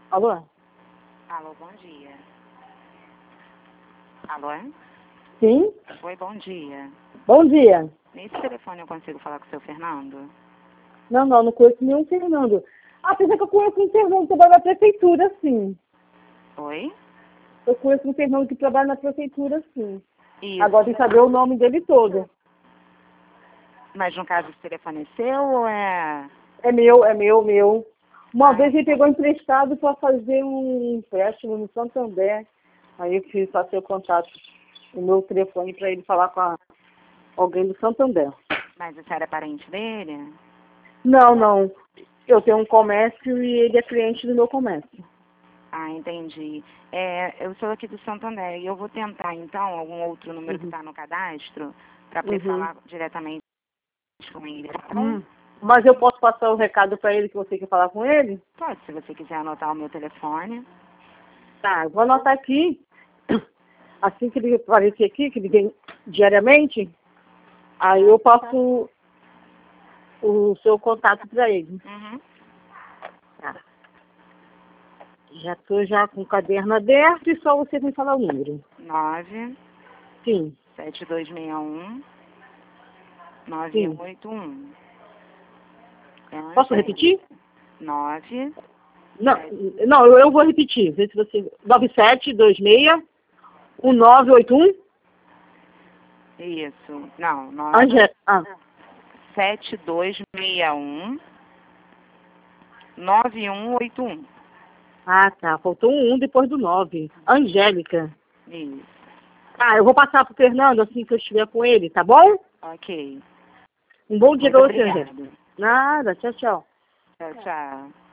Alô? Alô, bom dia. Alô? Sim? Oi, bom dia. Bom dia. Nesse telefone eu consigo falar com o seu Fernando? Não conheço nenhum Fernando. Apesar que eu conheço um Fernando que trabalha na prefeitura, sim. Oi? Eu conheço um Fernando que trabalha na prefeitura, sim. Isso. Agora tem que saber o nome dele todo. Mas no caso esse telefone é seu ou é... É meu. Uma vez ele então. pegou emprestado para fazer um empréstimo no Santander. Aí eu fiz, passei o contato, o meu telefone para ele falar com alguém do Santander. Mas a senhora é parente dele? Não. Eu tenho um comércio e ele é cliente do meu comércio. Ah, entendi. Eu sou aqui do Santander e eu vou tentar, então, algum outro número que está no cadastro para poder falar diretamente com ele. Tá bom? Mas eu posso passar o recado para ele que você quer falar com ele? Pode, se você quiser anotar o meu telefone. Tá, eu vou anotar aqui. Assim que ele aparecer aqui, que ele vem diariamente, aí eu passo o seu contato para ele. Uhum. Tá. Já estou já com o caderno aberto e só você me falar o número. 9 Sim. 7261 Sim. 9181. Posso repetir? 9. Não, eu vou repetir. Vê se você... 9726-1981? Isso. Não, 7261 9181. Ah, tá. Faltou um depois do 9. Angélica. Isso. Ah, eu vou passar pro Fernando assim que eu estiver com ele, tá bom? Ok. Um bom dia Muito pra você, obrigada. Angélica. Nada. Tchau. Tchau, tchau.